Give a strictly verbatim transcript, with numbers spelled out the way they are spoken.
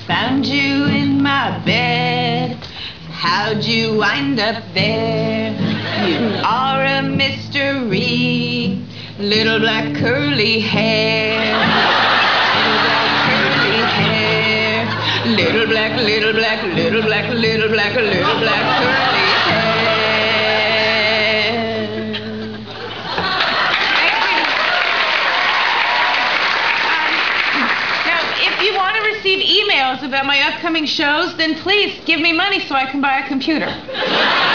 Found you in my bed. How'd you wind up there? You are a mystery. Little black curly hair. Little black curly hair. Little black, little black, little black, little black, little black curly hair. If you want to receive emails about my upcoming shows, then please give me money so I can buy a computer.